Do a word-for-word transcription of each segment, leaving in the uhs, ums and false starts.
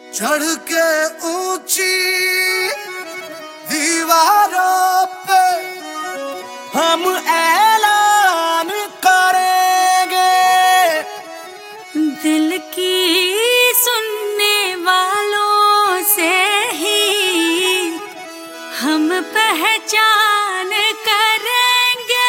चढ़ के ऊंची दीवारों पे हम ऐलान करेंगे, दिल की सुनने वालों से ही हम पहचान करेंगे।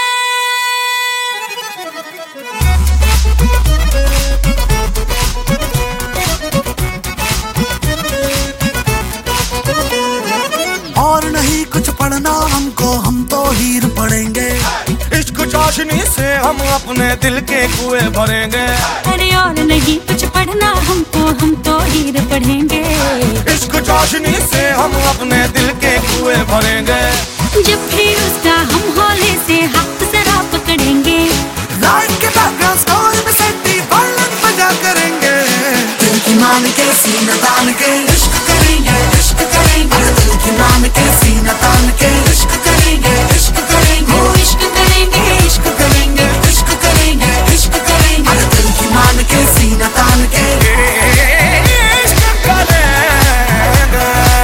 और नहीं कुछ पढ़ना हमको, हम तो हीर पढ़ेंगे। इश्क चाशनी से हम अपने दिल के कुएं भरेंगे। अरे और नहीं कुछ पढ़ना हमको, हम तो हीर पढ़ेंगे। इश्क चाशनी से हम अपने दिल के कुएं भरेंगे। जब भी उसका हम होले से हाथ जरा पकड़ेंगे, लाइट के बैकग्राउंड स्कोर में सेटी वायलिन बजा करेंगे। दिल की मान के सीना तान के इश्क करेंगे, इश्क करेंगे। दिल की मान के सीना तान के इश्क करेंगे, इश्क करेंगे। वो इश्क करेंगे, इश्क करेंगे, इश्क करेंगे, इश्क करेंगे। दिल की मान के सीना तान के इश्क करेंगे।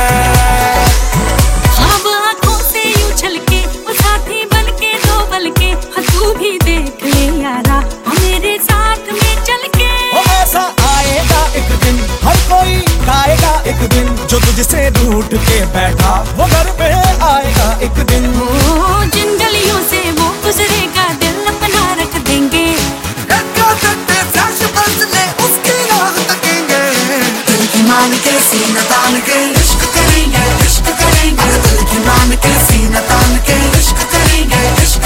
अब आंखों से यूं छलके वो साथी बन के दो बल के, हाँ तू भी देख ले यारा मेरे साथ में चल के। वो ऐसा आएगा एक दिन, हर कोई गाएगा एक दिन, जो तुझसे रूठ के बैठा वो घर पे आएगा एक दिन। ओ जिन गलियों से वो गुजरेगा दिल अपना रख देंगे। उसकी राह तकेंगे। दिल की मान के सीना तान के इश्क करेंगे, इश्क करेंगे। दिल की मान के सीना तान के इश्क करेंगे, इश्क